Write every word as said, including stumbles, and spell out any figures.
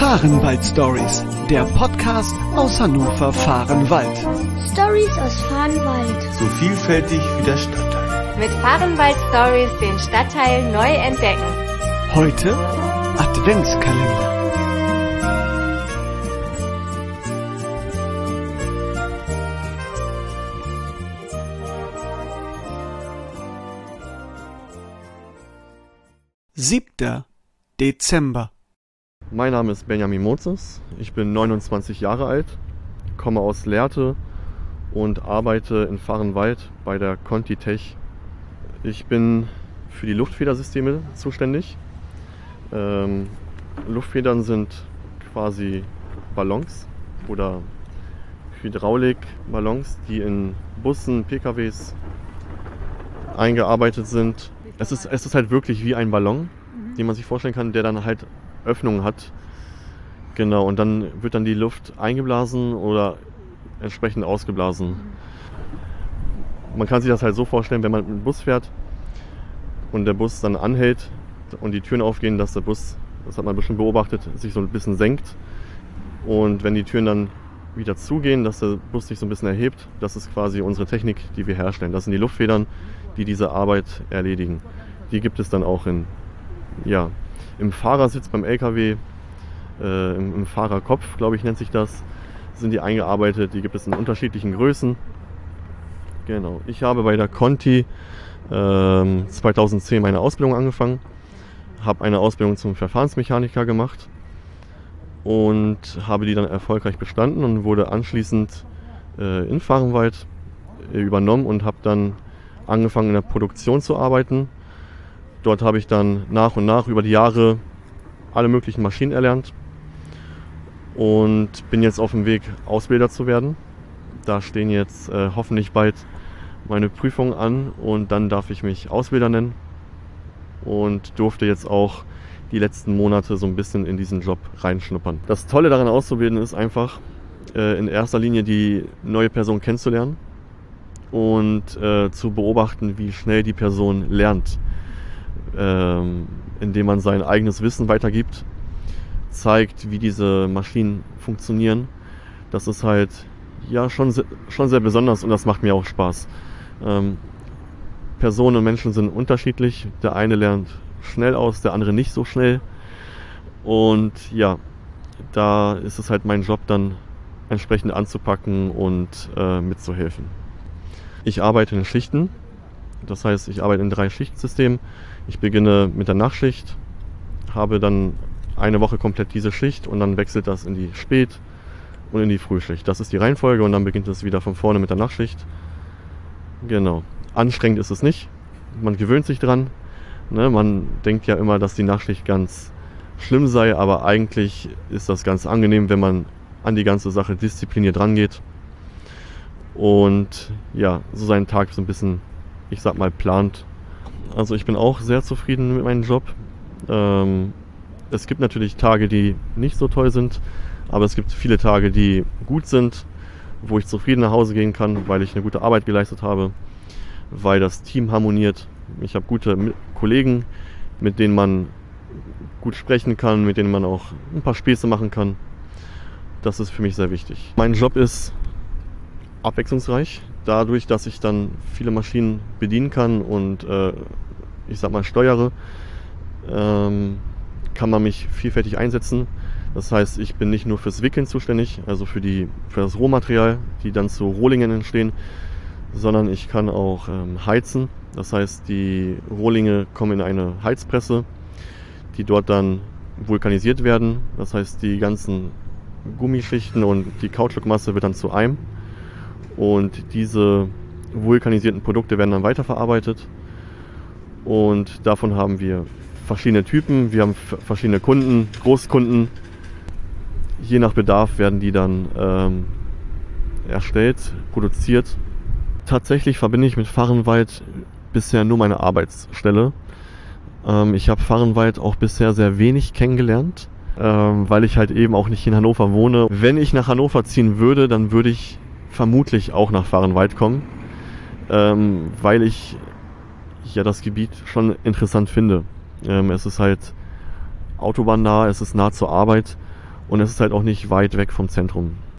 Fahrenwald Stories, der Podcast aus Hannover Fahrenwald. Stories aus Fahrenwald. So vielfältig wie der Stadtteil. Mit Fahrenwald Stories den Stadtteil neu entdecken. Heute Adventskalender. siebter Dezember. Mein Name ist Benjamin Mozes, ich bin neunundzwanzig Jahre alt, komme aus Lehrte und arbeite in Fahrenwald bei der ContiTech. Ich bin für die Luftfedersysteme zuständig. Ähm, Luftfedern sind quasi Ballons oder Hydraulikballons, die in Bussen, P K Ws eingearbeitet sind. Es ist, es ist halt wirklich wie ein Ballon, mhm. den man sich vorstellen kann, der dann halt Öffnungen hat. Genau, und dann wird dann die Luft eingeblasen oder entsprechend ausgeblasen. Mhm. Man kann sich das halt so vorstellen, wenn man mit dem Bus fährt und der Bus dann anhält und die Türen aufgehen, dass der Bus, das hat man bestimmt beobachtet, sich so ein bisschen senkt. Und wenn die Türen dann wieder zugehen, dass der Bus sich so ein bisschen erhebt, das ist quasi unsere Technik, die wir herstellen. Das sind die Luftfedern, die diese Arbeit erledigen. Die gibt es dann auch in, ja, im Fahrersitz beim L K W, äh, im, im Fahrerkopf, glaube ich, nennt sich das, sind die eingearbeitet. Die gibt es in unterschiedlichen Größen. Genau. Ich habe bei der Conti äh, zweitausendzehn meine Ausbildung angefangen, habe eine Ausbildung zum Verfahrensmechaniker gemacht und habe die dann erfolgreich bestanden und wurde anschließend äh, in Fahrenwald äh, übernommen und habe dann angefangen in der Produktion zu arbeiten. Dort habe ich dann nach und nach über die Jahre alle möglichen Maschinen erlernt und bin jetzt auf dem Weg, Ausbilder zu werden. Da stehen jetzt äh, hoffentlich bald meine Prüfungen an und dann darf ich mich Ausbilder nennen und durfte jetzt auch die letzten Monate so ein bisschen in diesen Job reinschnuppern. Das Tolle daran auszubilden ist einfach, äh, in erster Linie die neue Person kennenzulernen und äh, zu beobachten, wie schnell die Person lernt, ähm, indem man sein eigenes Wissen weitergibt, zeigt, wie diese Maschinen funktionieren. Das ist halt ja schon, se- schon sehr besonders und das macht mir auch Spaß. Ähm, Personen und Menschen sind unterschiedlich. Der eine lernt schnell aus, der andere nicht so schnell. Und ja, da ist es halt mein Job dann entsprechend anzupacken und äh, mitzuhelfen. Ich arbeite in Schichten, das heißt, ich arbeite in drei Schichtsystemen. Ich beginne mit der Nachtschicht, habe dann eine Woche komplett diese Schicht und dann wechselt das in die Spät- und in die Frühschicht. Das ist die Reihenfolge und dann beginnt es wieder von vorne mit der Nachtschicht. Genau. Anstrengend ist es nicht, man gewöhnt sich dran. Ne? Man denkt ja immer, dass die Nachtschicht ganz schlimm sei, aber eigentlich ist das ganz angenehm, wenn man an die ganze Sache diszipliniert rangeht. Und ja, so seinen Tag so ein bisschen, ich sag mal, plant. Also ich bin auch sehr zufrieden mit meinem Job. Ähm, es gibt natürlich Tage, die nicht so toll sind, aber es gibt viele Tage, die gut sind, wo ich zufrieden nach Hause gehen kann, weil ich eine gute Arbeit geleistet habe, weil das Team harmoniert. Ich habe gute Kollegen, mit denen man gut sprechen kann, mit denen man auch ein paar Späße machen kann. Das ist für mich sehr wichtig. Mein Job ist abwechslungsreich, dadurch, dass ich dann viele Maschinen bedienen kann und äh, ich sag mal steuere, ähm, kann man mich vielfältig einsetzen. Das heißt, ich bin nicht nur fürs Wickeln zuständig, also für, die, für das Rohmaterial, die dann zu Rohlingen entstehen, sondern ich kann auch ähm, heizen. Das heißt, die Rohlinge kommen in eine Heizpresse, die dort dann vulkanisiert werden. Das heißt, die ganzen Gummischichten und die Kautschukmasse wird dann zu einem. Und diese vulkanisierten Produkte werden dann weiterverarbeitet. Und davon haben wir verschiedene Typen. Wir haben f- verschiedene Kunden, Großkunden. Je nach Bedarf werden die dann ähm, erstellt, produziert. Tatsächlich verbinde ich mit Fahrenwald bisher nur meine Arbeitsstelle. Ähm, ich habe Fahrenwald auch bisher sehr wenig kennengelernt, ähm, weil ich halt eben auch nicht in Hannover wohne. Wenn ich nach Hannover ziehen würde, dann würde ich vermutlich auch nach Fahrenwald kommen, ähm, weil ich ja das Gebiet schon interessant finde. Ähm, es ist halt autobahnnah, es ist nah zur Arbeit Und es ist halt auch nicht weit weg vom Zentrum.